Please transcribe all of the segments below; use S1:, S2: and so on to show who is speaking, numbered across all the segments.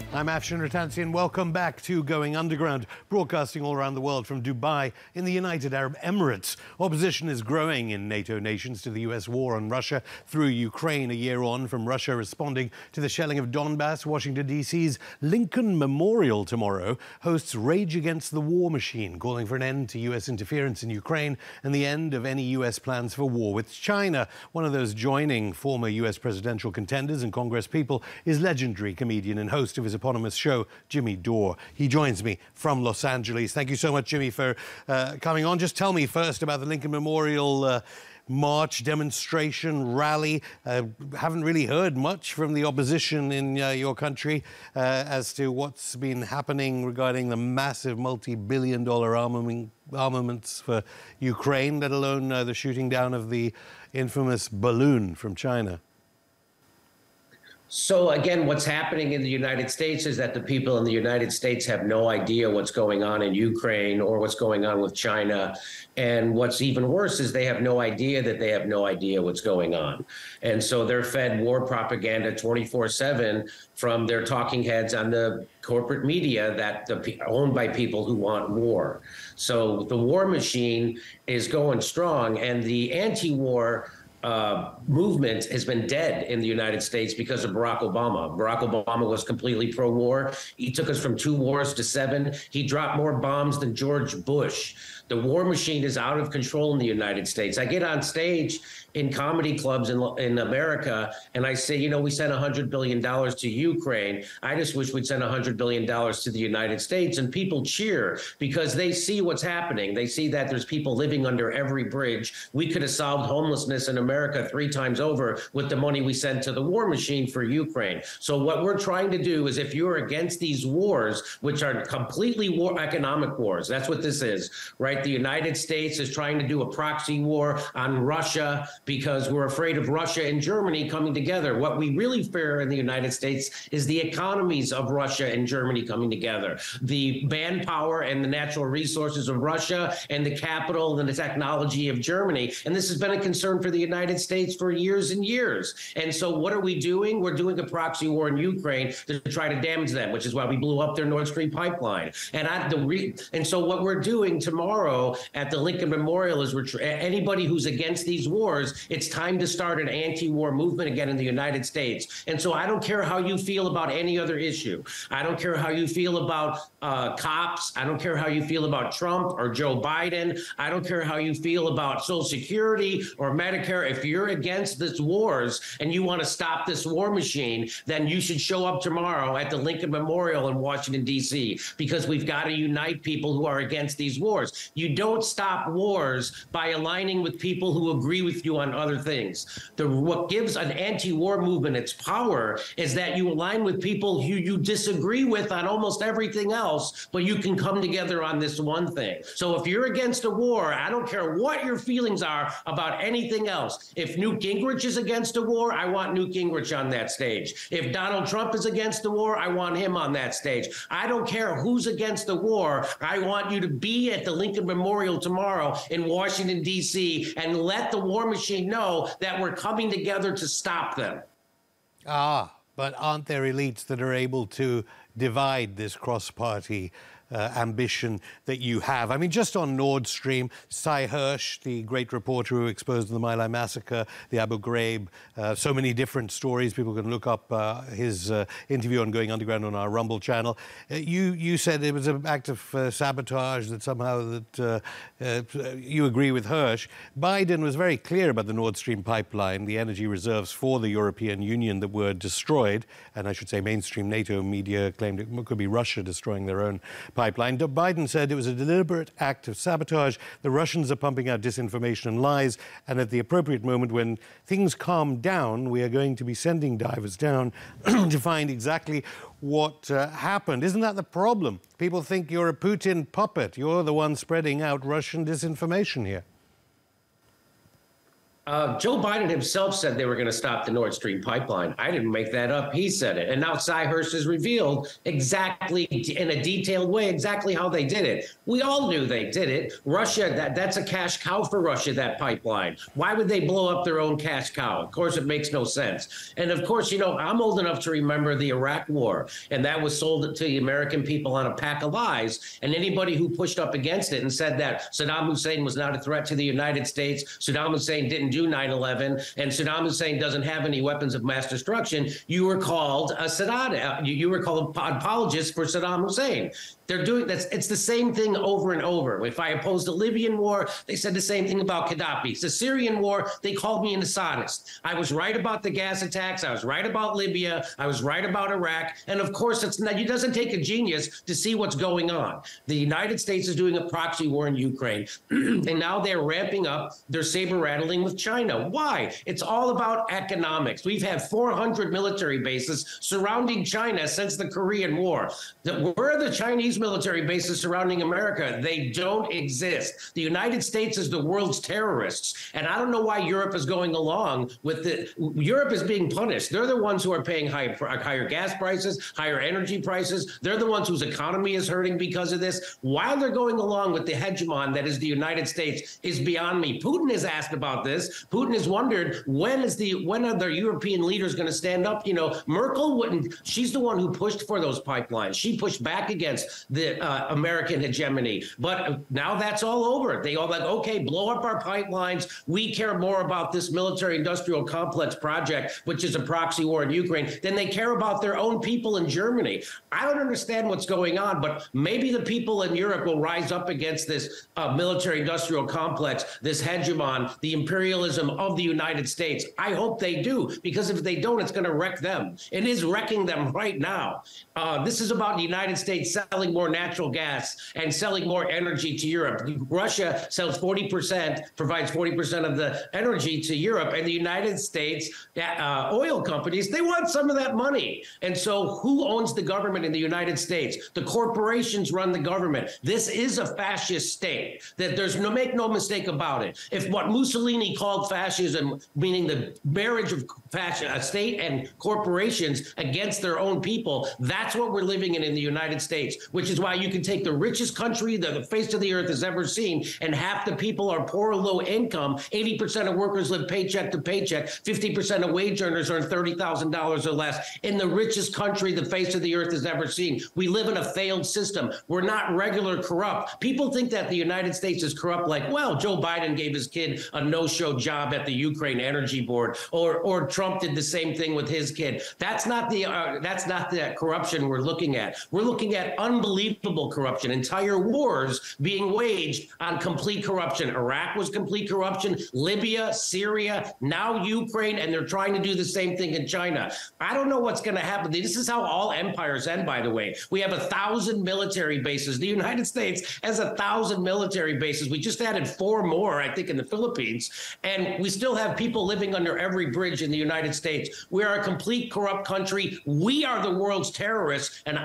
S1: I'm Afshin Rattansi. Welcome back to Going Underground, broadcasting all around the world from Dubai in the United Arab Emirates. Opposition is growing in NATO nations to the US war on Russia through Ukraine a year on from Russia responding to the shelling of Donbass. Washington, D.C.'s Lincoln Memorial tomorrow hosts Rage Against the War Machine, calling for an end to US interference in Ukraine and the end of any US plans for war with China. One of those joining former US presidential contenders and Congress people is legendary comedian and host of his eponymous show, Jimmy Dore. He joins me from Los Angeles. Thank you so much, Jimmy, for coming on. Just tell me first about the Lincoln Memorial march, demonstration, rally. Haven't really heard much from the opposition in your country as to what's been happening regarding the massive multi-billion-dollar armaments for Ukraine, let alone the shooting down of the infamous balloon from China.
S2: So again, what's happening in the United States is that the people in the United States have no idea what's going on in Ukraine or what's going on with China. And what's even worse is they have no idea that they have no idea what's going on. And so they're fed war propaganda 24/7 from their talking heads on the corporate media that owned by people who want war. So the war machine is going strong, and the anti-war movement has been dead in the United States because of Barack Obama. Barack Obama was completely pro-war. He took us from 2 wars to 7. He dropped more bombs than George Bush. The war machine is out of control in the United States. I get on stage in comedy clubs in America, and I say, you know, we sent $100 billion to Ukraine. I just wish we'd send $100 billion to the United States. And people cheer because they see what's happening. They see that there's people living under every bridge. We could have solved homelessness in America 3 times over with the money we sent to the war machine for Ukraine. So what we're trying to do is, if you're against these wars, which are completely economic wars, that's what this is, right? The United States is trying to do a proxy war on Russia because we're afraid of Russia and Germany coming together. What we really fear in the United States is the economies of Russia and Germany coming together. The manpower and the natural resources of Russia and the capital and the technology of Germany. And this has been a concern for the United States for years and years. And so what are we doing? We're doing a proxy war in Ukraine to try to damage them, which is why we blew up their Nord Stream pipeline. And so what we're doing tomorrow at the Lincoln Memorial is anybody who's against these wars, it's time to start an anti-war movement again in the United States. And so I don't care how you feel about any other issue. I don't care how you feel about cops. I don't care how you feel about Trump or Joe Biden. I don't care how you feel about Social Security or Medicare. If you're against this wars and you want to stop this war machine, then you should show up tomorrow at the Lincoln Memorial in Washington, D.C., because we've got to unite people who are against these wars. You don't stop wars by aligning with people who agree with you on other things. What gives an anti-war movement its power is that you align with people who you disagree with on almost everything else, but you can come together on this one thing. So if you're against a war, I don't care what your feelings are about anything else. If Newt Gingrich is against a war, I want Newt Gingrich on that stage. If Donald Trump is against the war, I want him on that stage. I don't care who's against the war. I want you to be at the Lincoln Memorial tomorrow in Washington, D.C., and let the war machine know that we're coming together to stop them.
S1: But aren't there elites that are able to divide this cross-party ambition that you have? I mean, just on Nord Stream, Sy Hersh, the great reporter who exposed the My Lai massacre, the Abu Ghraib, so many different stories. People can look up his interview on Going Underground on our Rumble channel. You said it was an act of sabotage, that somehow that you agree with Hersh. Biden was very clear about the Nord Stream pipeline, the energy reserves for the European Union that were destroyed, and I should say mainstream NATO media claimed it could be Russia destroying their own pipeline. Biden said it was a deliberate act of sabotage. The Russians are pumping out disinformation and lies, and at the appropriate moment, when things calm down, we are going to be sending divers down to find exactly what happened. Isn't that the problem? People think you're a Putin puppet. You're the one spreading out Russian disinformation here.
S2: Joe Biden himself said they were going to stop the Nord Stream pipeline. I didn't make that up. He said it. And now Cy Hirsch has revealed exactly in a detailed way exactly how they did it. We all knew they did it. Russia, that's a cash cow for Russia, that pipeline. Why would they blow up their own cash cow? Of course, it makes no sense. And of course, I'm old enough to remember the Iraq War, and that was sold to the American people on a pack of lies. And anybody who pushed up against it and said that Saddam Hussein was not a threat to the United States, Saddam Hussein didn't do 9/11, and Saddam Hussein doesn't have any weapons of mass destruction, you were called a Saddam. You were called apologist for Saddam Hussein. They're doing that. It's the same thing over and over. If I opposed the Libyan war, they said the same thing about Gaddafi. The Syrian war, they called me an Assadist. I was right about the gas attacks. I was right about Libya. I was right about Iraq. And of course, it doesn't take a genius to see what's going on. The United States is doing a proxy war in Ukraine, and now they're ramping up their saber rattling with China. Why? It's all about economics. We've had 400 military bases surrounding China since the Korean War. Where are the Chinese military bases surrounding America? They don't exist. The United States is the world's terrorists. And I don't know why Europe is going along with it. Europe is being punished. They're the ones who are paying higher gas prices, higher energy prices. They're the ones whose economy is hurting because of this. While they're going along with the hegemon that is the United States is beyond me. Putin has asked about this. Putin has wondered when are the European leaders going to stand up? Merkel wouldn't. She's the one who pushed for those pipelines. She pushed back against the American hegemony. But now that's all over. They all like, okay, blow up our pipelines. We care more about this military-industrial complex project, which is a proxy war in Ukraine, than they care about their own people in Germany. I don't understand what's going on, but maybe the people in Europe will rise up against this military-industrial complex, this hegemon, the imperialism of the United States. I hope they do, because if they don't, it's going to wreck them. It is wrecking them right now. This is about the United States selling more natural gas and selling more energy to Europe. Russia sells 40%, provides 40% of the energy to Europe, and the United States oil companies, they want some of that money. And so who owns the government in the United States? The corporations run the government. This is a fascist state. That make no mistake about it. If what Mussolini called fascism, meaning the marriage of state and corporations against their own people, that's what we're living in the United States, which is why you can take the richest country that the face of the earth has ever seen, and half the people are poor or low income. 80% of workers live paycheck to paycheck. 50% of wage earners earn $30,000 or less. In the richest country the face of the earth has ever seen. We live in a failed system. We're not regular corrupt. People think that the United States is corrupt, like, well, Joe Biden gave his kid a no-show job at the Ukraine Energy Board, or Trump did the same thing with his kid. That's not the corruption we're looking at. We're looking at unbelievable corruption, entire wars being waged on complete corruption. Iraq was complete corruption, Libya, Syria, now Ukraine, and they're trying to do the same thing in China. I don't know what's going to happen. This is how all empires end, by the way. We have 1,000 military bases. The United States has 1,000 military bases. We just added 4 more, I think, in the Philippines, and we still have people living under every bridge in the United States. We are a complete corrupt country. We are the world's terrorists, and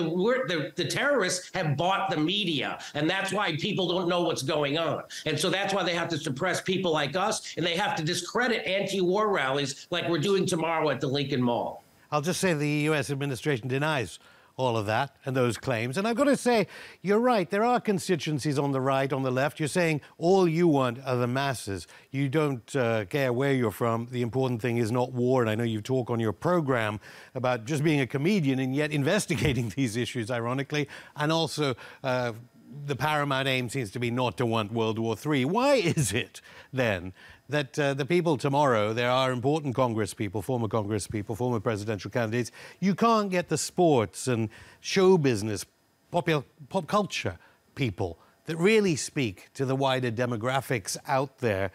S2: the terrorists have bought the media, and that's why people don't know what's going on. And so that's why they have to suppress people like us, and they have to discredit anti-war rallies like we're doing tomorrow at the Lincoln Mall.
S1: I'll just say the U.S. administration denies all of that and those claims. And I've got to say, you're right. There are constituencies on the right, on the left. You're saying all you want are the masses. You don't care where you're from. The important thing is not war. And I know you talk on your program about just being a comedian and yet investigating these issues, ironically, and also the paramount aim seems to be not to want World War III. Why is it, then, that the people tomorrow, there are important Congress people, former presidential candidates, you can't get the sports and show business, pop culture people that really speak to the wider demographics out there?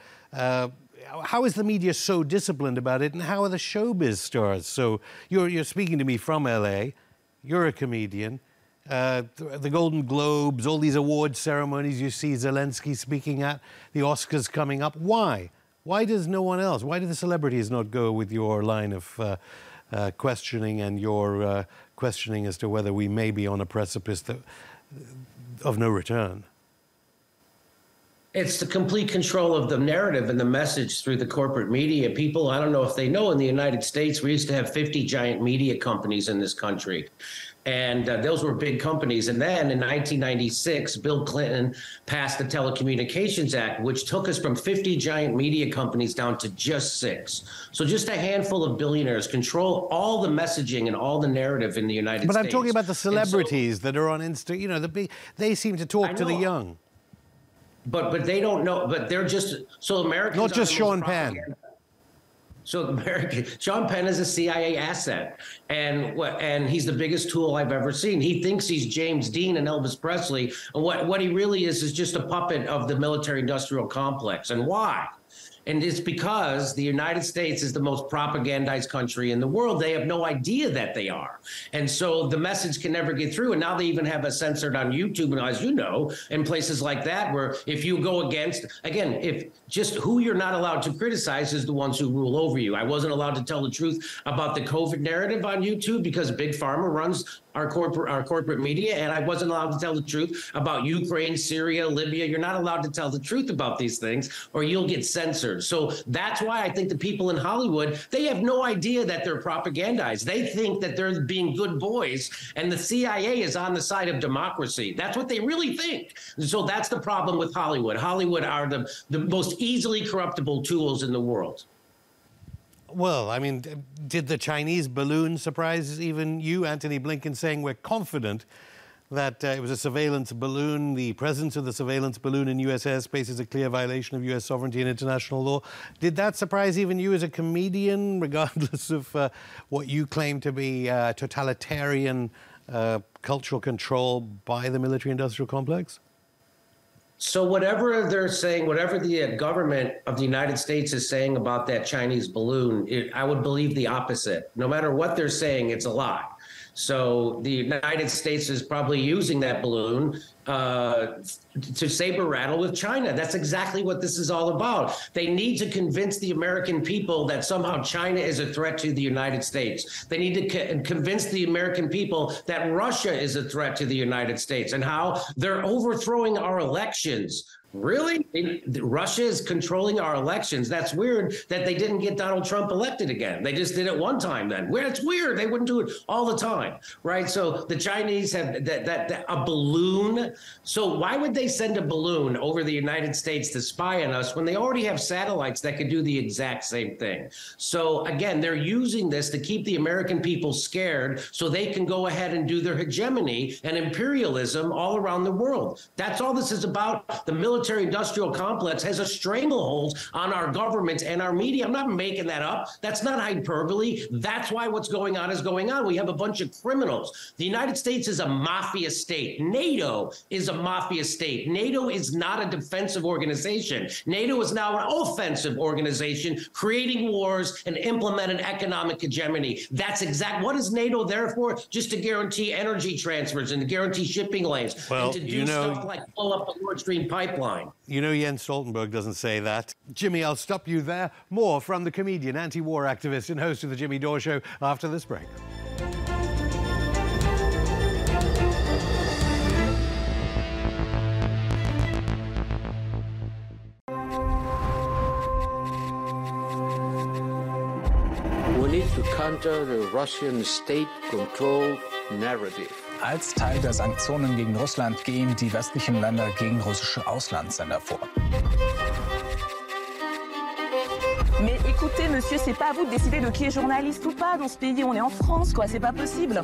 S1: How is the media so disciplined about it, and how are the showbiz stars? So you're speaking to me from L.A., you're a comedian. The Golden Globes, all these award ceremonies you see Zelensky speaking at, the Oscars coming up. Why? Why does no one else? Why do the celebrities not go with your line of questioning and your questioning as to whether we may be on a precipice of no return?
S2: It's the complete control of the narrative and the message through the corporate media. People, I don't know if they know, in the United States, we used to have 50 giant media companies in this country. And those were big companies. And then in 1996, Bill Clinton passed the Telecommunications Act, which took us from 50 giant media companies down to just 6. So just a handful of billionaires control all the messaging and all the narrative in the United States.
S1: But I'm talking about the celebrities that are on Insta. You know, they seem to talk to the young.
S2: But they don't know. But they're just so Americans.
S1: Not just Sean Penn.
S2: So Sean Penn is a CIA asset, and he's the biggest tool I've ever seen. He thinks he's James Dean and Elvis Presley, and what he really is just a puppet of the military-industrial complex. And why? And it's because the United States is the most propagandized country in the world. They have no idea that they are. And so the message can never get through. And now they even have it censored on YouTube. And as you know, in places like that, where if you go against, again, if just who you're not allowed to criticize is the ones who rule over you. I wasn't allowed to tell the truth about the COVID narrative on YouTube because Big Pharma runs our corporate media, and I wasn't allowed to tell the truth about Ukraine, Syria, Libya. You're not allowed to tell the truth about these things, or you'll get censored. So that's why I think the people in Hollywood, they have no idea that they're propagandized. They think that they're being good boys, and the CIA is on the side of democracy. That's what they really think. So that's the problem with Hollywood. Hollywood are the most easily corruptible tools in the world.
S1: Well, I mean, did the Chinese balloon surprise even you, Antony Blinken, saying we're confident that it was a surveillance balloon? The presence of the surveillance balloon in U.S. airspace is a clear violation of U.S. sovereignty and international law. Did that surprise even you as a comedian, regardless of what you claim to be totalitarian cultural control by the military-industrial complex?
S2: So whatever they're saying, whatever the government of the United States is saying about that Chinese balloon, I would believe the opposite. No matter what they're saying, it's a lie. So the United States is probably using that balloon to saber rattle with China. That's exactly what this is all about. They need to convince the American people that somehow China is a threat to the United States. They need to convince the American people that Russia is a threat to the United States and how they're overthrowing our elections. Really? Russia is controlling our elections. That's weird that they didn't get Donald Trump elected again. They just did it one time then. It's weird. They wouldn't do it all the time, right? So the Chinese have a balloon. So why would they send a balloon over the United States to spy on us when they already have satellites that could do the exact same thing? So again, they're using this to keep the American people scared so they can go ahead and do their hegemony and imperialism all around the world. That's all this is about. The military-industrial complex has a stranglehold on our government and our media. I'm not making that up. That's not hyperbole. That's why what's going on is going on. We have a bunch of criminals. The United States is a mafia state. NATO is a mafia state. NATO is not a defensive organization. NATO is now an offensive organization, creating wars and implementing economic hegemony. That's what is NATO there for? Just to guarantee energy transfers and to guarantee shipping lanes and to do stuff like blow up the Nord Stream pipeline.
S1: You know, Jens Stoltenberg doesn't say that. Jimmy, I'll stop you there. More from the comedian, anti-war activist and host of The Jimmy Dore Show after this break.
S3: We need to counter the Russian state-controlled narrative.
S4: Als Teil der Sanktionen gegen Russland gehen die westlichen Länder gegen russische Auslandssender vor.
S5: Mais écoutez, monsieur, c'est pas à vous de décider de qui est journaliste ou pas dans ce pays. On est en France, quoi. C'est pas possible.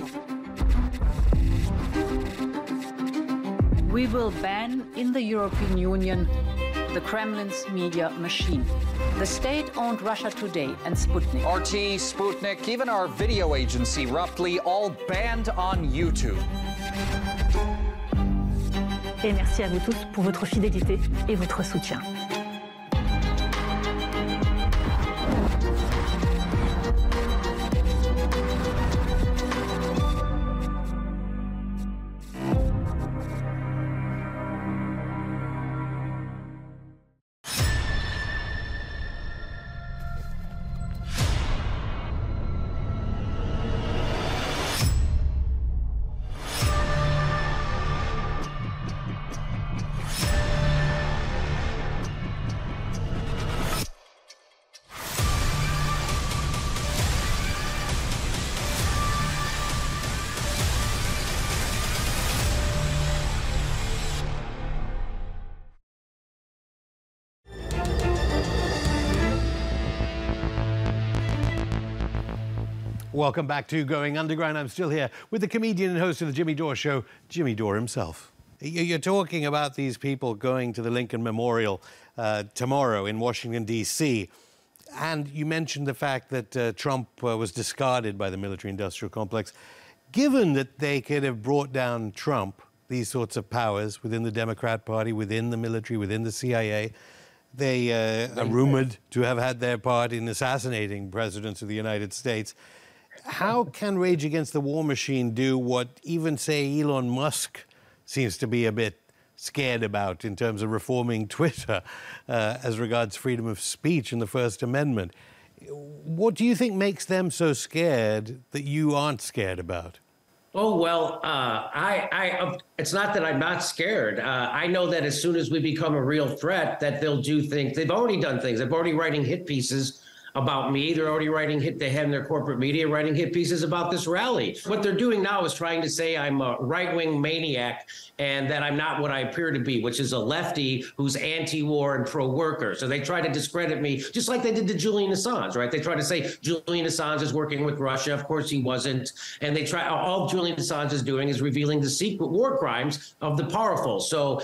S6: We will ban in the European Union the Kremlin's media machine. The state-owned Russia Today and Sputnik.
S7: RT, Sputnik, even our video agency, Roughly, all banned on YouTube.
S8: Et merci à vous tous pour votre fidélité et votre soutien.
S1: Welcome back to Going Underground. I'm still here with the comedian and host of the Jimmy Dore Show, Jimmy Dore himself. You're talking about these people going to the Lincoln Memorial tomorrow in Washington, D.C., and you mentioned the fact that Trump was discarded by the military-industrial complex. Given that they could have brought down Trump, these sorts of powers within the Democrat Party, within the military, within the CIA, they are rumored to have had their part in assassinating presidents of the United States. How can Rage Against the War Machine do what even, say, Elon Musk seems to be a bit scared about in terms of reforming Twitter as regards freedom of speech and the First Amendment? What do you think makes them so scared that you aren't scared about?
S2: Oh, well, it's not that I'm not scared. I know that as soon as we become a real threat, that they'll do things. They've already done things. They're already writing hit pieces about me. They're already they have in their corporate media writing hit pieces about this rally. What they're doing now is trying to say I'm a right-wing maniac and that I'm not what I appear to be, which is a lefty who's anti-war and pro-worker. So they try to discredit me, just like they did to Julian Assange, right? They try to say Julian Assange is working with Russia. Of course he wasn't. And they try, all Julian Assange is doing is revealing the secret war crimes of the powerful. So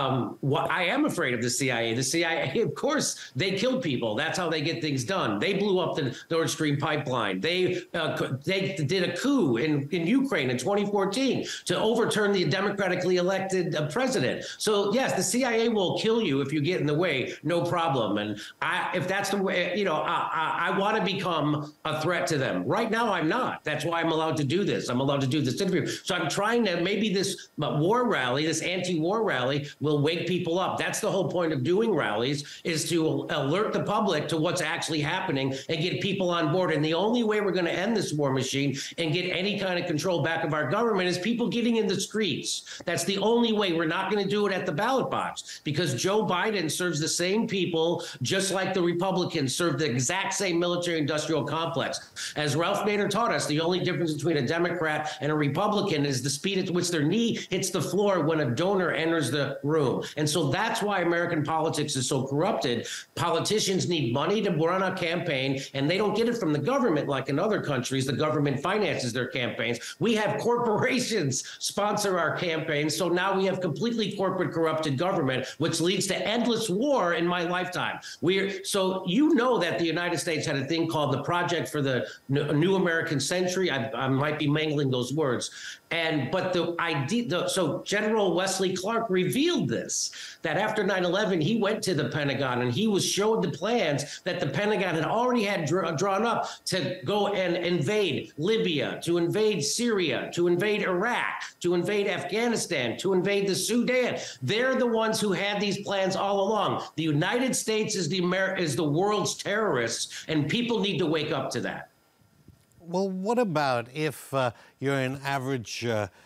S2: I am afraid of the CIA. The CIA, of course, they kill people. That's how they get things done. They blew up the Nord Stream pipeline. They did a coup in Ukraine in 2014 to overturn the democratically elected president. So yes, the CIA will kill you if you get in the way, no problem. And if that's the way, I want to become a threat to them. Right now, I'm not. That's why I'm allowed to do this. I'm allowed to do this interview. So I'm trying to, maybe this war rally, this anti-war rally, will wake people up. That's the whole point of doing rallies, is to alert the public to what's actually happening and get people on board. And the only way we're going to end this war machine and get any kind of control back of our government is people getting in the streets. That's the only way. We're not going to do it at the ballot box, because Joe Biden serves the same people, just like the Republicans serve the exact same military-industrial complex. As Ralph Nader taught us, the only difference between a Democrat and a Republican is the speed at which their knee hits the floor when a donor enters the room. And so that's why American politics is so corrupted. Politicians need money to run a campaign, and they don't get it from the government like in other countries. The government finances their campaigns. We have corporations sponsor our campaigns. So now we have completely corporate corrupted government, which leads to endless war in my lifetime. So you know that the United States had a thing called the Project for the New American Century. I might be mangling those words. But the idea, so General Wesley Clark revealed this, that after 9/11, he went to the Pentagon and he was showed the plans that the Pentagon had already had drawn up to go and invade Libya, to invade Syria, to invade Iraq, to invade Afghanistan, to invade the Sudan. They're the ones who had these plans all along. The United States is the world's terrorists, and people need to wake up to that.
S1: Well, what about if you're an average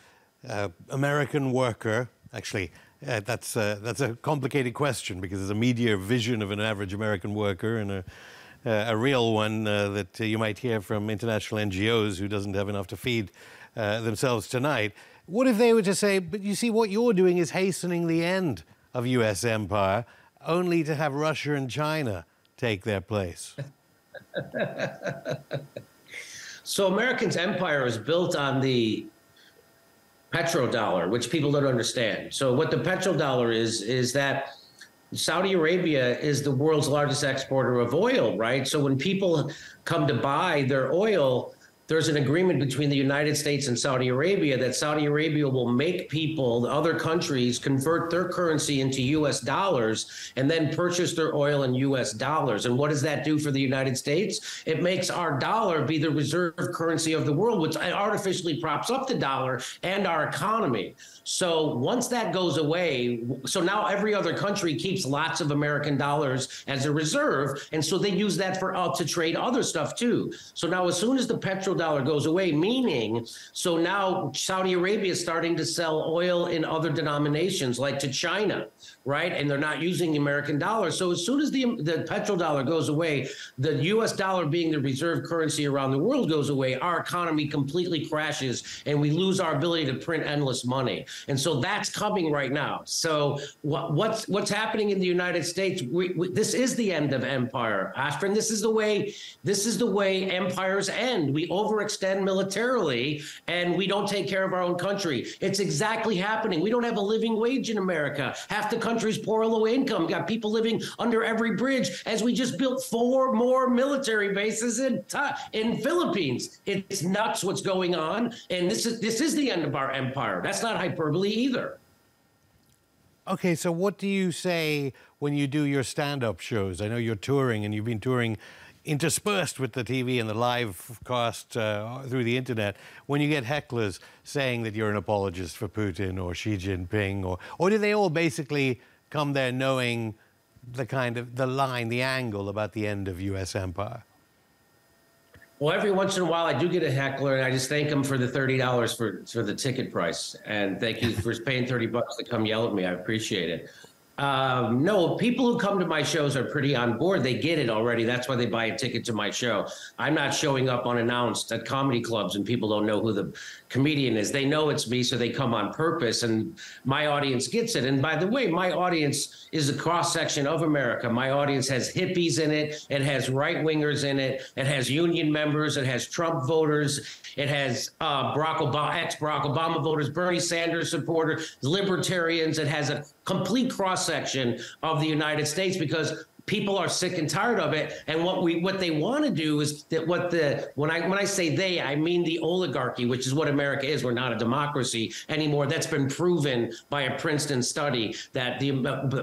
S1: American worker? Actually, that's a complicated question, because there's a media vision of an average American worker and a real one that you might hear from international NGOs who doesn't have enough to feed themselves tonight. What if they were to say, but you see, what you're doing is hastening the end of U.S. empire, only to have Russia and China take their place?
S2: So America's empire is built on the petrodollar, which people don't understand. So what the petrodollar is that Saudi Arabia is the world's largest exporter of oil, right? So when people come to buy their oil, there's an agreement between the United States and Saudi Arabia that Saudi Arabia will make people, other countries, convert their currency into U.S. dollars and then purchase their oil in U.S. dollars. And what does that do for the United States? It makes our dollar be the reserve currency of the world, which artificially props up the dollar and our economy. So once that goes away, so now every other country keeps lots of American dollars as a reserve, and so they use that to trade other stuff too. So now as soon as the petrodollar goes away, meaning, so now Saudi Arabia is starting to sell oil in other denominations, like to China, right? And they're not using the American dollar. So as soon as the petrodollar goes away, the US dollar being the reserve currency around the world goes away, our economy completely crashes and we lose our ability to print endless money. And so that's coming right now. So what's happening in the United States? This is the end of empire, Ashton. This is the way empires end. We overextend militarily and we don't take care of our own country. It's exactly happening. We don't have a living wage in America. Half the country's poor or low income. Got people living under every bridge as we just built 4 more military bases in Philippines. It's nuts what's going on. And this is the end of our empire. That's not hyperbole either.
S1: Okay, so what do you say when you do your stand-up shows? I know you're touring, and you've been touring interspersed with the TV and the live cast through the internet. When you get hecklers saying that you're an apologist for Putin or Xi Jinping, or do they all basically come there knowing the angle about the end of U.S. empire?
S2: Well, every once in a while, I do get a heckler, and I just thank them for the $30 for the ticket price. And thank you for paying $30 to come yell at me. I appreciate it. No, people who come to my shows are pretty on board. They get it already. That's why they buy a ticket to my show. I'm not showing up unannounced at comedy clubs and people don't know who the comedian is. They know it's me, so they come on purpose, and my audience gets it. And by the way, my audience is a cross-section of America. My audience has hippies in it. It has right-wingers in it. It has union members. It has Trump voters. It has ex-Barack Obama voters, Bernie Sanders supporters, libertarians. It has a complete cross-section of the United States because people are sick and tired of it. And what they want to do is that when I say they, I mean the oligarchy, which is what America is. We're not a democracy anymore. That's been proven by a Princeton study that the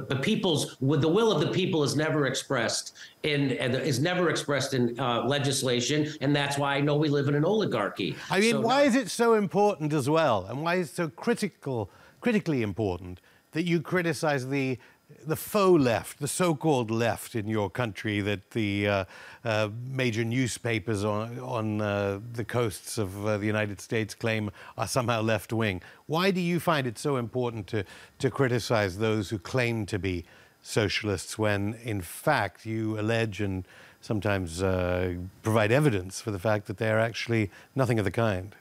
S2: will of the people is never expressed in legislation, and that's why I know we live in an oligarchy.
S1: I mean, why is it so important as well, and why is it so critically important that you criticize the faux left, the so-called left in your country that the major newspapers on the coasts of the United States claim are somehow left-wing? Why do you find it so important to criticize those who claim to be socialists when, in fact, you allege and sometimes provide evidence for the fact that they're actually nothing of the kind?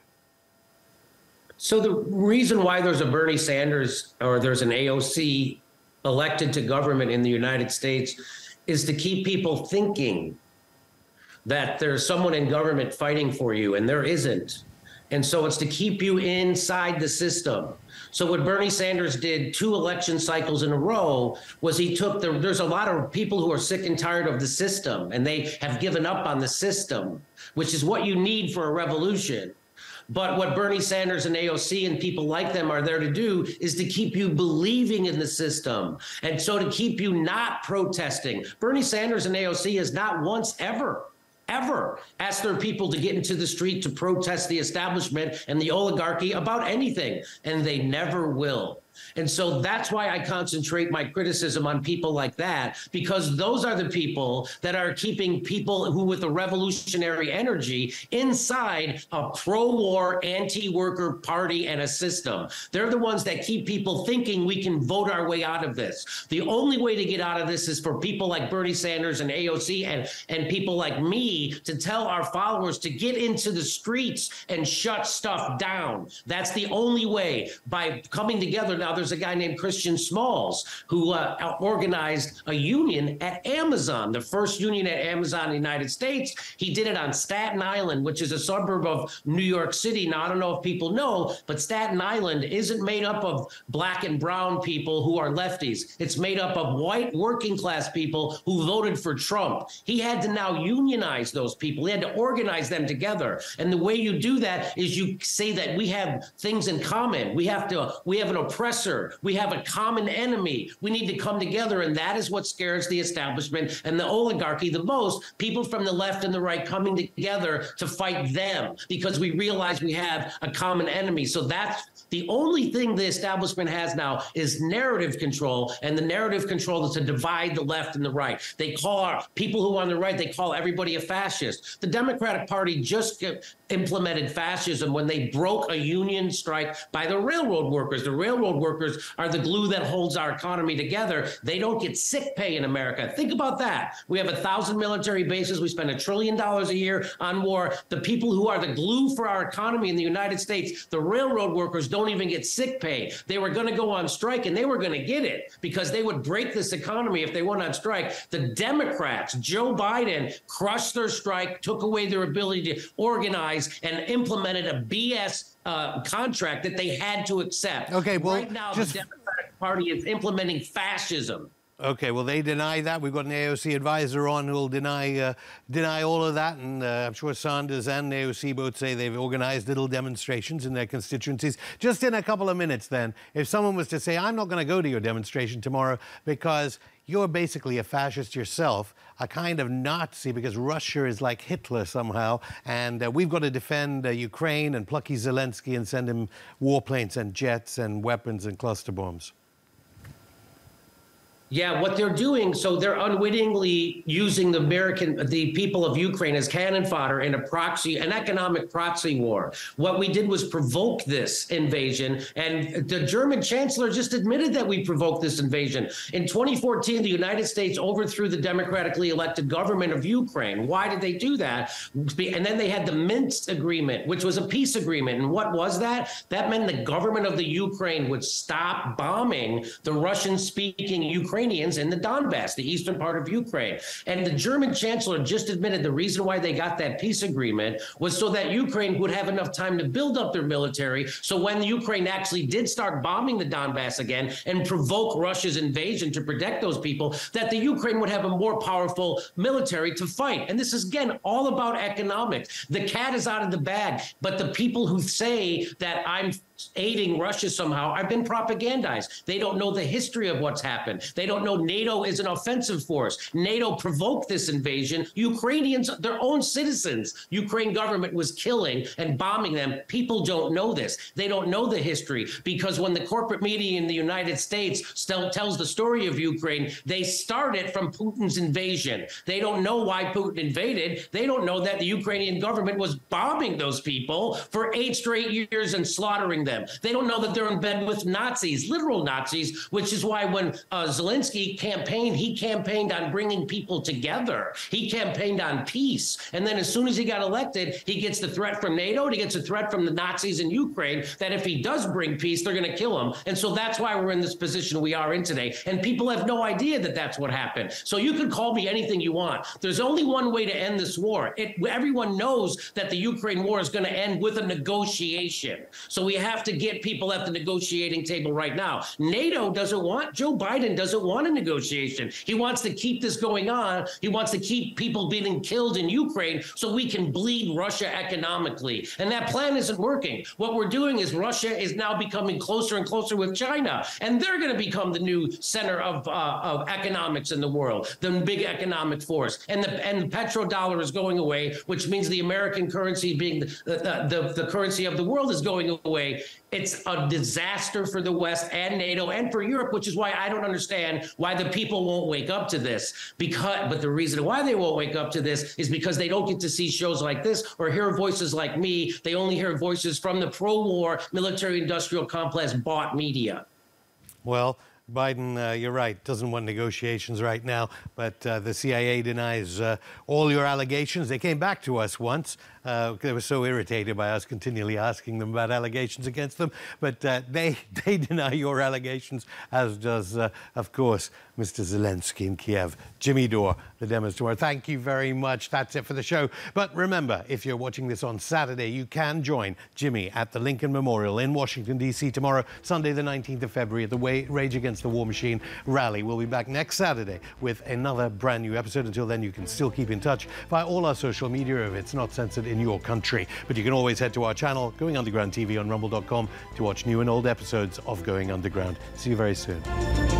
S2: So the reason why there's a Bernie Sanders or there's an AOC elected to government in the United States is to keep people thinking that there's someone in government fighting for you, and there isn't. And so it's to keep you inside the system. So what Bernie Sanders did 2 election cycles in a row was he took there's a lot of people who are sick and tired of the system, and they have given up on the system, which is what you need for a revolution. But what Bernie Sanders and AOC and people like them are there to do is to keep you believing in the system. And so to keep you not protesting. Bernie Sanders and AOC has not once ever asked their people to get into the street to protest the establishment and the oligarchy about anything. And they never will. And so that's why I concentrate my criticism on people like that, because those are the people that are keeping people who with a revolutionary energy inside a pro-war, anti-worker party and a system. They're the ones that keep people thinking we can vote our way out of this. The only way to get out of this is for people like Bernie Sanders and AOC and people like me to tell our followers to get into the streets and shut stuff down. That's the only way, by coming together. Now, there's a guy named Christian Smalls who organized a union at Amazon, the first union at Amazon in the United States. He did it on Staten Island, which is a suburb of New York City. Now, I don't know if people know, but Staten Island isn't made up of black and brown people who are lefties. It's made up of white working class people who voted for Trump. He had to now unionize those people. He had to organize them together. And the way you do that is you say that we have things in common. We have an oppressor. We have a common enemy. We need to come together. And that is what scares the establishment and the oligarchy the most. People from the left and the right coming together to fight them because we realize we have a common enemy. So that's the only thing the establishment has now is narrative control. And the narrative control is to divide the left and the right. They call people who are on the right, they call everybody a fascist. The Democratic Party just implemented fascism when they broke a union strike by the railroad workers. The railroad workers are the glue that holds our economy together. They don't get sick pay in America. Think about that. We have 1,000 military bases. We spend $1 trillion a year on war. The people who are the glue for our economy in the United States, the railroad workers, don't even get sick pay. They were going to go on strike, and they were going to get it because they would break this economy if they went on strike. The Democrats, Joe Biden, crushed their strike, took away their ability to organize, and implemented a BS contract that they had to accept.
S1: Okay, well,
S2: right now, the Democratic Party is implementing fascism.
S1: Okay, well, they deny that. We've got an AOC advisor on who will deny all of that, and I'm sure Sanders and AOC both say they've organized little demonstrations in their constituencies. Just in a couple of minutes, then, if someone was to say, I'm not going to go to your demonstration tomorrow because you're basically a fascist yourself, a kind of Nazi, because Russia is like Hitler somehow, and we've got to defend Ukraine and plucky Zelensky and send him warplanes and jets and weapons and cluster bombs.
S2: Yeah, what they're doing, so they're unwittingly using the people of Ukraine as cannon fodder in an economic proxy war. What we did was provoke this invasion, and the German chancellor just admitted that we provoked this invasion. In 2014, the United States overthrew the democratically elected government of Ukraine. Why did they do that? And then they had the Minsk agreement, which was a peace agreement. And what was that? That meant the government of the Ukraine would stop bombing the Russian-speaking Ukrainians in the Donbass, the eastern part of Ukraine. And the German chancellor just admitted the reason why they got that peace agreement was so that Ukraine would have enough time to build up their military. So when Ukraine actually did start bombing the Donbass again and provoke Russia's invasion to protect those people, that the Ukraine would have a more powerful military to fight. And this is, again, all about economics. The cat is out of the bag, but the people who say that I'm aiding Russia somehow, I've been propagandized. They don't know the history of what's happened. They don't know NATO is an offensive force. NATO provoked this invasion. Ukrainians, their own citizens, Ukraine government was killing and bombing them. People don't know this. They don't know the history because when the corporate media in the United States still tells the story of Ukraine, they start it from Putin's invasion. They don't know why Putin invaded. They don't know that the Ukrainian government was bombing those people for 8 straight years and slaughtering them. They don't know that they're in bed with Nazis, literal Nazis, which is why when Zelensky campaigned, he campaigned on bringing people together. He campaigned on peace. And then as soon as he got elected, he gets the threat from NATO, and he gets a threat from the Nazis in Ukraine that if he does bring peace, they're going to kill him. And so that's why we're in this position we are in today. And people have no idea that that's what happened. So you can call me anything you want. There's only one way to end this war. Everyone knows that the Ukraine war is going to end with a negotiation. So we have to get people at the negotiating table right now. NATO doesn't want, Joe Biden doesn't want a negotiation. He wants to keep this going on. He wants to keep people being killed in Ukraine so we can bleed Russia economically. And that plan isn't working. What we're doing is Russia is now becoming closer and closer with China, and they're going to become the new center of economics in the world, the big economic force. And the petrodollar is going away, which means the American currency being the currency of the world is going away. It's a disaster for the West and NATO and for Europe, which is why I don't understand why the people won't wake up to this. But the reason why they won't wake up to this is because they don't get to see shows like this or hear voices like me. They only hear voices from the pro-war military-industrial complex bought media.
S1: Well, Biden, you're right, doesn't want negotiations right now, but the CIA denies all your allegations. They came back to us once. They were so irritated by us continually asking them about allegations against them, but they deny your allegations, as does, of course, Mr. Zelensky in Kiev. Jimmy Dore, the Demos tomorrow. Thank you very much. That's it for the show. But remember, if you're watching this on Saturday, you can join Jimmy at the Lincoln Memorial in Washington, D.C. tomorrow, Sunday, the 19th of February, at the Rage Against the War Machine rally. We'll be back next Saturday with another brand new episode. Until then, you can still keep in touch via all our social media if it's not censored in your country. But you can always head to our channel, Going Underground TV on rumble.com, to watch new and old episodes of Going Underground. See you very soon.